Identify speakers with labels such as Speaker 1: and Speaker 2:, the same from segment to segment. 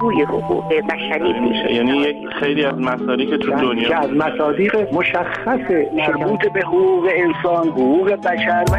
Speaker 1: توی حقوق بشری میشه.
Speaker 2: یعنی خیلی از مصادیق که تو دنیا
Speaker 3: که از مصادیق مشخص مربوط به حقوق انسان، حقوق بشر و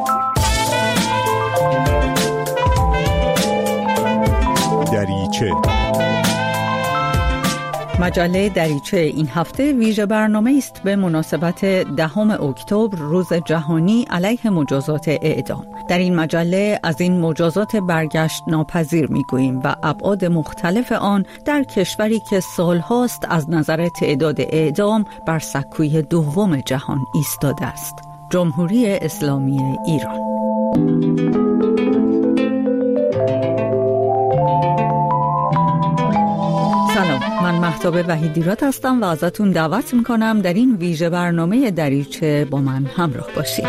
Speaker 4: دریچه.
Speaker 5: مجله دریچه این هفته ویژه برنامه است به مناسبت 10 اکتبر روز جهانی علیه مجازات اعدام. در این مجله از این مجازات برگشت ناپذیر میگوییم و ابعاد مختلف آن در کشوری که سالهاست از نظر تعداد اعدام بر سکوی دوم جهان ایستاده است، جمهوری اسلامی ایران. سلام، من مهتاب وحیدیراد هستم و ازتون دعوت میکنم در این ویژه برنامه دریچه با من همراه باشید.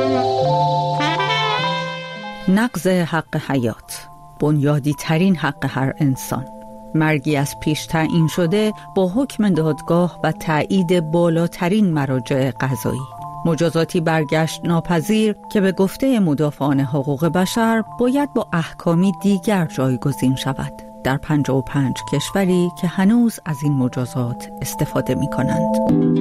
Speaker 5: نقض حق حیات، بنیادی ترین حق هر انسان، مرگی از پیش تعیین شده با حکم دادگاه و تایید بالاترین مراجع قضایی، مجازاتی برگشت ناپذیر که به گفته مدافعان حقوق بشر باید با احکامی دیگر جایگزین شود در 55 کشوری که هنوز از این مجازات استفاده می کنند.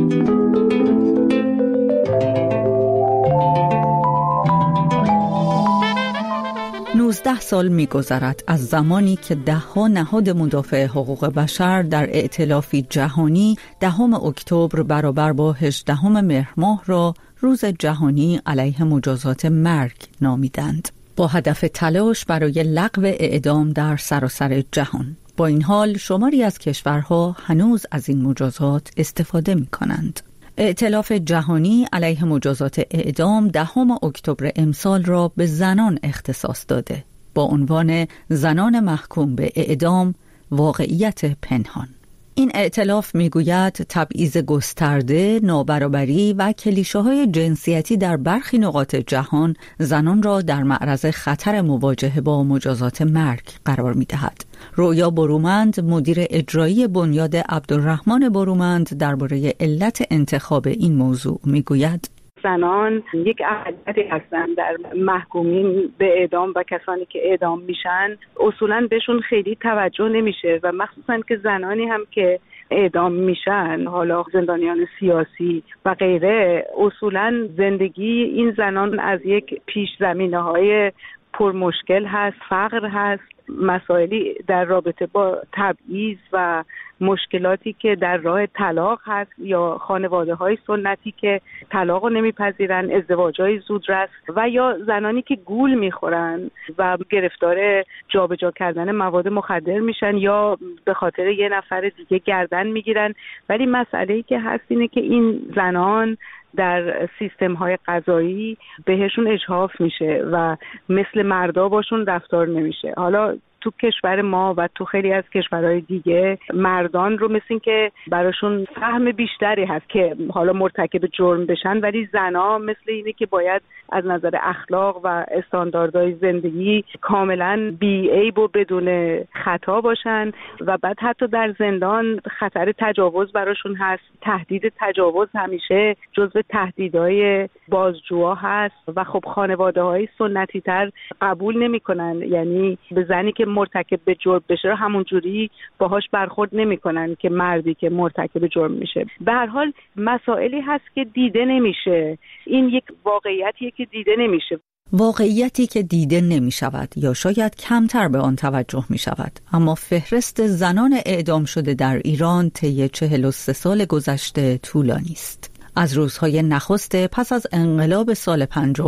Speaker 5: 19 سال می‌گذرد از زمانی که ده‌ها نهاد مدافع حقوق بشر در ائتلافی جهانی 10 اکتبر برابر با 18 مهر ماه را روز جهانی علیه مجازات مرگ نامیدند، با هدف تلاش برای لغو اعدام در سراسر جهان. با این حال شماری از کشورها هنوز از این مجازات استفاده می‌کنند. ائتلاف جهانی علیه مجازات اعدام 10 اکتبر امسال را به زنان اختصاص داده با عنوان زنان محکوم به اعدام، واقعیت پنهان. این ائتلاف میگوید تبعیض گسترده، نابرابری و کلیشه‌های جنسیتی در برخی نقاط جهان زنان را در معرض خطر مواجهه با مجازات مرگ قرار می‌دهد. رویا برومند، مدیر اجرایی بنیاد عبدالرحمن برومند، درباره علت انتخاب این موضوع میگوید:
Speaker 6: زنان یک اقلیتی هستند در محکومین به اعدام و کسانی که اعدام میشن اصولاً بهشون خیلی توجه نمیشه و مخصوصاً که زنانی هم که اعدام میشن، حالا زندانیان سیاسی و غیره، اصولاً زندگی این زنان از یک پیش زمینه‌های پرمشکل هست، فقر هست، مسائلی در رابطه با تبعیض و مشکلاتی که در راه طلاق هست یا خانواده‌های سنتی که طلاق رو نمیپذیرن، ازدواج‌های زودرس و یا زنانی که گول میخورن و گرفتار جابجا کردن مواد مخدر میشن یا به خاطر یه نفر دیگه گردن میگیرن. ولی مسئله‌ای که هست اینه که این زنان در سیستم‌های قضایی بهشون اجحاف میشه و مثل مردا باشون رفتار نمیشه. حالا تو کشور ما و تو خیلی از کشورهای دیگه مردان رو مثل این که براشون فهم بیشتری هست که حالا مرتکب جرم بشن، ولی زنا مثل اینه که باید از نظر اخلاق و استانداردهای زندگی کاملا بی‌عیب و بدون خطا باشن و بعد حتی در زندان خطر تجاوز براشون هست. تهدید تجاوز همیشه جزو تهدیدهای بازجوها هست و خب خانواده‌های سنتی تر قبول نمی‌کنن، یعنی به زنی که مرتکب به جرم بشه همون جوری باهاش برخورد نمی‌کنن که مردی که مرتکب جرم میشه. به هر حال مسائلی هست که دیده نمیشه. این یک واقعیتیه که دیده نمیشه.
Speaker 5: واقعیتی که دیده نمی شود یا شاید کمتر به آن توجه می شود. اما فهرست زنان اعدام شده در ایران طی 43 سال گذشته طولانی است. از روزهای نخست پس از انقلاب سال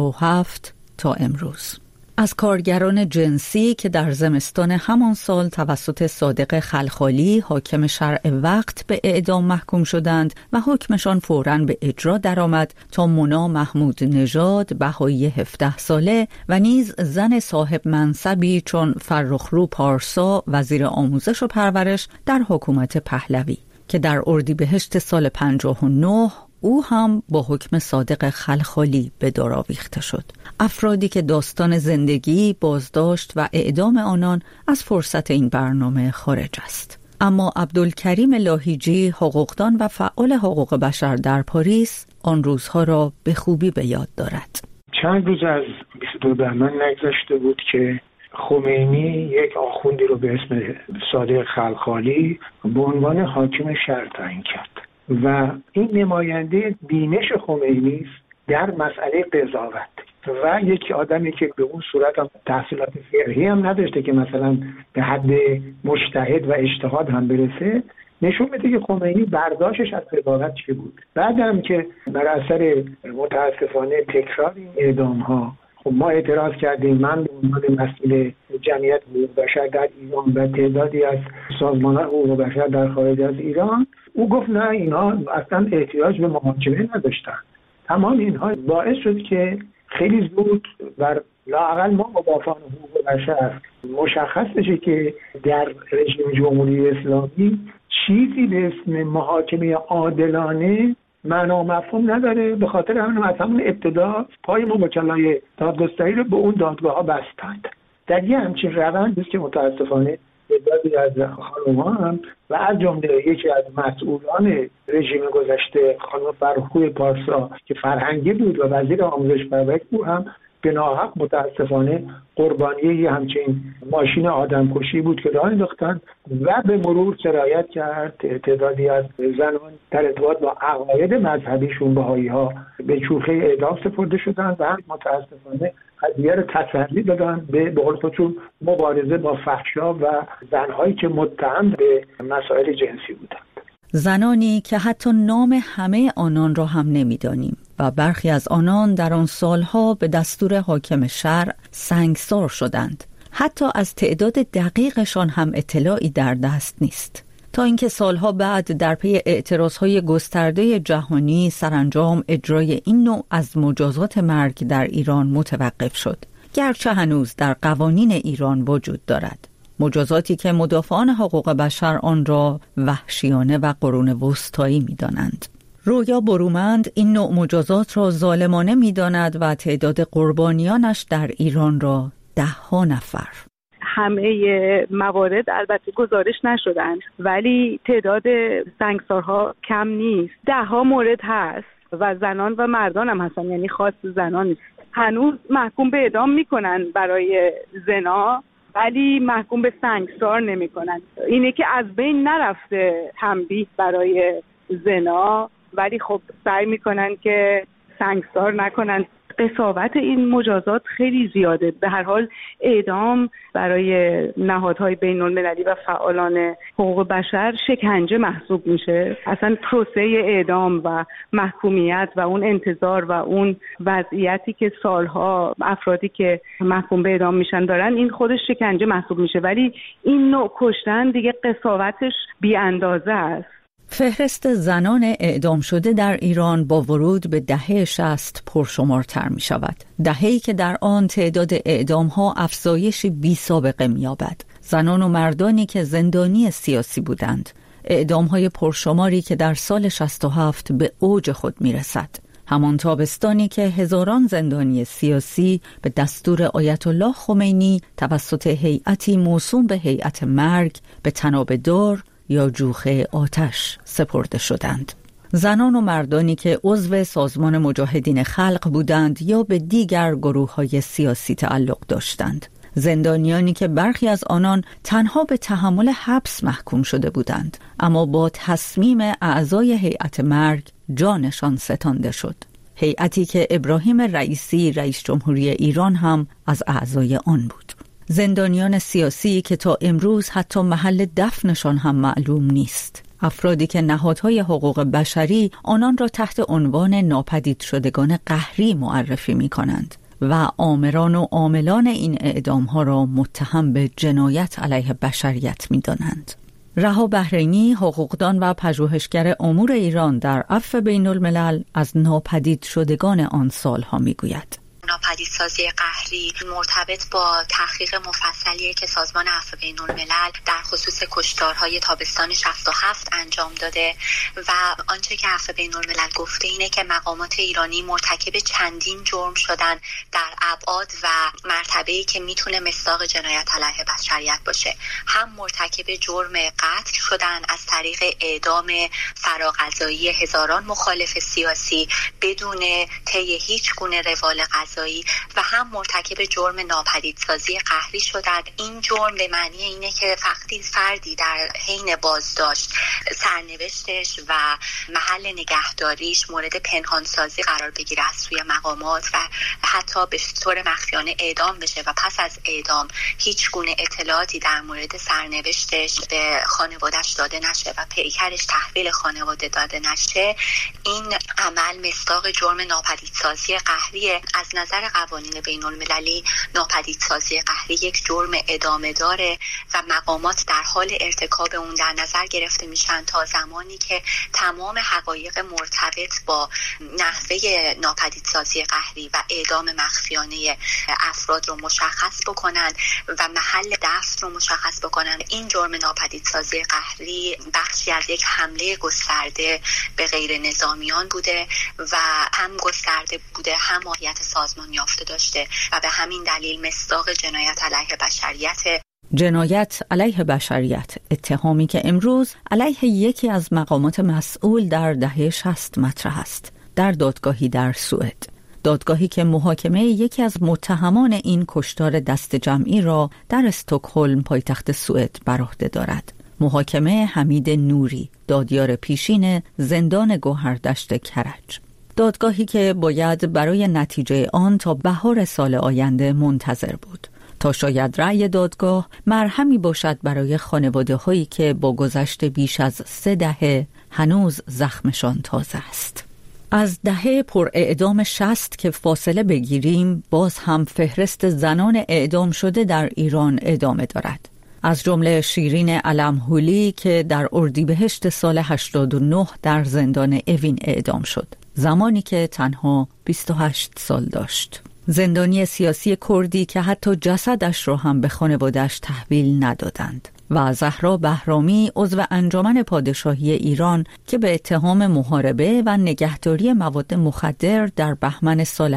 Speaker 5: 57 تا امروز. از کارگران جنسی که در زمستان همان سال توسط صادق خلخالی حاکم شرع وقت به اعدام محکوم شدند و حکمشان فوراً به اجرا درآمد تا مونا محمود نژاد بهایی 17 ساله و نیز زن صاحب منصبی چون فرخرو پارسا وزیر آموزش و پرورش در حکومت پهلوی که در اردیبهشت سال 59 او هم با حکم صادق خلخالی به دار آویخته شد. افرادی که داستان زندگی، بازداشت و اعدام آنان از فرصت این برنامه خارج است. اما عبدالکریم لاهیجی، حقوقدان و فعال حقوق بشر در پاریس، آن روزها را به خوبی به یاد دارد.
Speaker 7: چند روز از 22 بهمن نگذشته بود که خمینی یک آخوندی رو به اسم صادق خلخالی به عنوان حاکم شهر تعیین کرد و این نماینده بینش خمینی است در مسئله قضاوت و یک آدمی که به اون صورت هم تحصیلات فقهی هم نداشته که مثلا به حد مجتهد و اجتهاد هم برسه، نشون میده که خمینی برداشتش از قضاوت چی بود. بعدم که بر اثر متاسفانه تکرار این اعدام ها خب ما اعتراض کردیم، من به عنوان مسئول جمعیت حقوق بشر در ایران و تعدادی از سازمان‌های حقوق بشر در خارج از ایران، او گفت نه اینها اصلا احتیاج به محاکمه نداشتن. تمام اینها باعث شد که خیلی زود بر لااقل ما مدافعان حقوق بشر مشخص بشه که در رژیم جمهوری اسلامی چیزی به اسم محاکمه عادلانه معنا و مفهوم نداره. به خاطر همین از همون ابتدا پای ما وکلای دادگستری رو به اون دادگاه ها بستند. در یه همچین روندی است که متاسفانه تعدادی از خانم‌ها هم و از جمله یکی از مسئولان رژیم گذشته خانم فرخوی پارسا که فرهنگی بود و وزیر آموزش پرورش بود هم به ناحق متاسفانه قربانی یه همچین ماشین آدمکشی بود که راه انداختن و به مرور سرایت کرد تعدادی از زنان در ارتباط با عقاید مذهبیشون بهائی‌ها به چوخه اعدام سپرده شدن و هم متاسفانه قضیه رو تسری دادن به قول خودشون مبارزه با فحشا و زنهایی که متهم به مسائل جنسی بودند.
Speaker 5: زنانی که حتی نام همه آنان را هم نمی‌دانیم و برخی از آنان در آن سالها به دستور حاکم شهر سنگسار شدند. حتی از تعداد دقیقشان هم اطلاعی در دست نیست. تا اینکه سالها بعد در پی اعتراضهای گسترده جهانی سرانجام اجرای این نوع از مجازات مرگ در ایران متوقف شد، گرچه هنوز در قوانین ایران وجود دارد. مجازاتی که مدافعان حقوق بشر آن را وحشیانه و قرون وسطایی می‌دانند. رویا برومند این نوع مجازات را ظالمانه می‌داند و تعداد قربانیانش در ایران را 10 نفر.
Speaker 6: همه موارد البته گزارش نشدن ولی تعداد سنگسارها کم نیست. 10 مورد هست و زنان و مردان هم هستن، یعنی خاص زنان نیست. هنوز محکوم به اعدام میکنن برای زنا ولی محکوم به سنگسار نمیکنن. اینه که از بین نرفته تنبیه برای زنا ولی خب سعی میکنن که سنگسار نکنن. قساوت این مجازات خیلی زیاده. به هر حال اعدام برای نهادهای بین المللی و فعالان حقوق بشر شکنجه محسوب میشه. اصلا پروسه اعدام و محکومیت و اون انتظار و اون وضعیتی که سالها افرادی که محکوم به اعدام میشن دارن، این خودش شکنجه محسوب میشه. ولی این نوع کشتن دیگه قساوتش بی اندازه است.
Speaker 5: فهرست زنان اعدام شده در ایران با ورود به دهه 60 پرشمارتر می شود. دهه‌ای که در آن تعداد اعدام ها افزایشی بی سابقه می یابد. زنان و مردانی که زندانی سیاسی بودند. اعدام های پرشماری که در سال 67 به اوج خود می رسد. همان تابستانی که هزاران زندانی سیاسی به دستور آیت الله خمینی توسط هیئتی موسوم به هیئت مرگ به طناب دار یا جوخه آتش سپرده شدند. زنان و مردانی که عضو سازمان مجاهدین خلق بودند یا به دیگر گروه‌های سیاسی تعلق داشتند. زندانیانی که برخی از آنان تنها به تحمل حبس محکوم شده بودند اما با تصمیم اعضای هیئت مرگ جانشان ستانده شد. هیئتی که ابراهیم رئیسی رئیس جمهوری ایران هم از اعضای آن بود. زندانیان سیاسی که تا امروز حتی محل دفنشان هم معلوم نیست. افرادی که نهادهای حقوق بشری آنان را تحت عنوان ناپدید شدگان قهری معرفی می کنند و آمران و عاملان این اعدامها را متهم به جنایت علیه بشریت می دانند. رها بحرینی، حقوقدان و پژوهشگر امور ایران در عفو بین الملل از ناپدید شدگان آن سالها می گوید.
Speaker 8: ناپدیدسازی قهری مرتبط با تحقیق مفصلی که سازمان عفو بین الملل در خصوص کشتارهای تابستان 67 انجام داده و آنچه که عفو بین الملل گفته اینه که مقامات ایرانی مرتکب چندین جرم شدن در ابعاد و مرتبه‌ای که میتونه مصداق جنایت علیه بشریت باشه. هم مرتکب جرم قتل شدن از طریق اعدام فراقضایی هزاران مخالف سیاسی بدون طی هیچ گونه روال قضایی نگهداری و هم مرتکب جرم ناپدیدسازی قهری شدند. این جرم به معنی اینه که وقتی فردی در حین بازداشت سرنوشتش و محل نگهداریش مورد پنهانسازی قرار بگیره از سوی مقامات و حتی به طور مخفیانه اعدام بشه و پس از اعدام هیچ گونه اطلاعاتی در مورد سرنوشتش به خانواده‌اش داده نشه و پیکرش تحویل خانواده داده نشه، این عمل مصداق جرم ناپدیدسازی قهریه. از نظر قوانین بین‌المللی ناپدیدسازی قهری یک جرم ادامه داره و مقامات در حال ارتکاب اون در نظر گرفته میشن تا زمانی که تمام حقایق مرتبط با نحوه ناپدیدسازی قهری و اعدام مخفیانه افراد رو مشخص بکنن و محل دفن رو مشخص بکنن. این جرم ناپدیدسازی قهری بخشی از یک حمله گسترده به غیر نظامیان بوده و هم گسترده بوده هم ماهیت سازمان یافته داشته و به همین دلیل مصداق جنایت علیه بشریت.
Speaker 5: جنایت علیه بشریت، اتهامی که امروز علیه یکی از مقامات مسئول در دهه 60 مطرح است، در دادگاهی در سوئد. دادگاهی که محاکمه یکی از متهمان این کشتار دست جمعی را در استکهلم پایتخت سوئد بر عهده دارد. محاکمه حمید نوری، دادیار پیشین زندان گوهردشت کرج. دادگاهی که باید برای نتیجه آن تا بهار سال آینده منتظر بود، تا شاید رأی دادگاه مرهمی باشد برای خانواده‌هایی که با گذشت بیش از 3 دهه هنوز زخمشان تازه است. از دهه پر اعدام 60 که فاصله بگیریم، باز هم فهرست زنان اعدام شده در ایران ادامه دارد. از جمله شیرین علم‌هولی که در اردیبهشت سال 89 در زندان اوین اعدام شد، زمانی که تنها 28 سال داشت. زندانی سیاسی کردی که حتی جسدش را هم به خانواده‌اش تحویل ندادند. و زهرا بهرامی، عضو انجمن پادشاهی ایران که به اتهام محاربه و نگهداری مواد مخدر در بهمن سال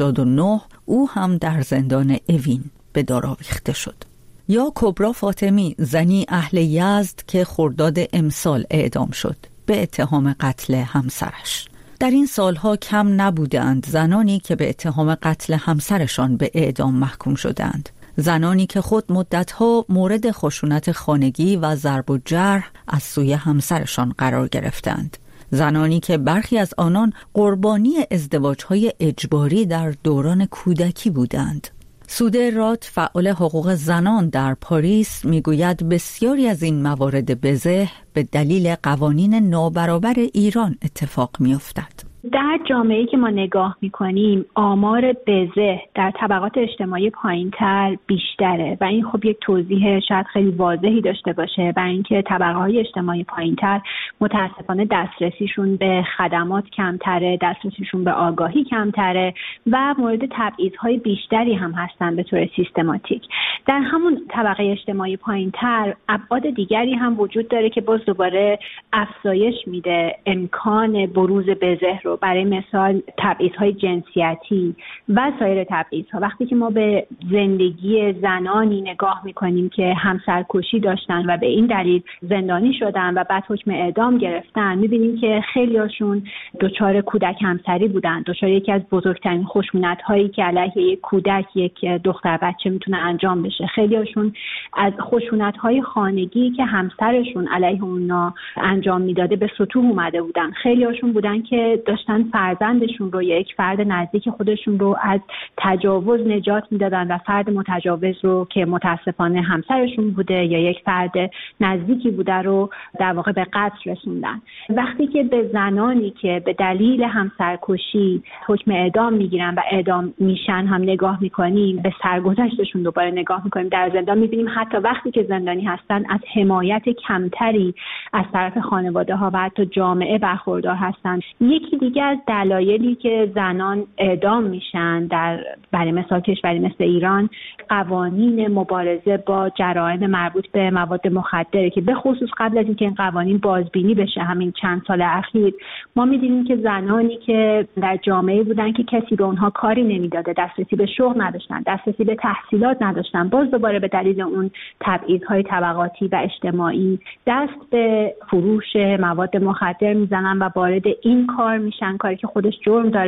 Speaker 5: 89 او هم در زندان اوین به دار آویخته شد. یا کبرا فاطمی، زنی اهل یزد که خرداد امسال اعدام شد به اتهام قتل همسرش. در این سالها کم نبودند زنانی که به اتهام قتل همسرشان به اعدام محکوم شدند. زنانی که خود مدتها مورد خشونت خانگی و ضرب و جرح از سوی همسرشان قرار گرفتند. زنانی که برخی از آنان قربانی ازدواج‌های اجباری در دوران کودکی بودند. سوده رات، فعال حقوق زنان در پاریس، میگوید بسیاری از این موارد بزه به دلیل قوانین نابرابر ایران اتفاق می‌افتد.
Speaker 9: در جامعه‌ای که ما نگاه می‌کنیم آمار بزه در طبقات اجتماعی پایین‌تر بیشتره و این خب یک توضیح شاید خیلی واضحی داشته باشه، برای اینکه طبقه‌های اجتماعی پایین‌تر متأسفانه دسترسیشون به خدمات کمتره، دسترسیشون به آگاهی کمتره و مورد تبعیض‌های بیشتری هم هستن به طور سیستماتیک. در همون طبقه اجتماعی پایین‌تر ابعاد دیگری هم وجود داره که باز دوباره افزایش میده امکان بروز بزه رو. برای مثال تبعیض‌های جنسیتی و سایر تبعیض‌ها. وقتی که ما به زندگی زنانی نگاه می‌کنیم که همسرکشی داشتن و به این دلیل زندانی شدن و بعد حکم اعدام گرفتن، می‌بینیم که خیلی‌هاشون دچار کودک همسری بودن، دچار یکی از بزرگترین خشونت‌هایی که علیه یک کودک، یک دختر بچه میتونه انجام بشه. خیلی‌هاشون از خشونت‌های خانگی که همسرشون علیه اونها انجام میداده به سطوح اومده بودن. خیلی‌هاشون بودن که داشتن فرزندشون رو یا یک فرد نزدیک خودشون رو از تجاوز نجات میدادن و فرد متجاوز رو که متاسفانه همسرشون بوده یا یک فرد نزدیکی بوده رو در واقع به قتل رسوندن. وقتی که به زنانی که به دلیل همسرکشی حکم اعدام میگیرن و اعدام میشن هم نگاه میکنیم، به سرگذشتشون دوباره نگاه میکنیم در زندان، میبینیم حتی وقتی که زندانی هستن از حمایت کمتری از طرف خانواده ها و حتی جامعه برخوردار هستن. یکی دیگه از دلایلی که زنان اعدام میشن برای مثال کشوری مثل ایران، قوانین مبارزه با جرائم مربوط به مواد مخدره که به خصوص قبل از اینکه این قوانین بازبینی بشه همین چند سال اخیر، ما می‌دیدیم که زنانی که در جامعه بودن که کسی به اونها کاری نمیداده، دسترسی به شغل نداشتن، دسترسی به تحصیلات نداشتن، باز دوباره به دلیل اون تبعیض‌های طبقاتی و اجتماعی دست به فروش مواد مخدر میزنن و وارد این کار میشن، کاری که خودش جرم داره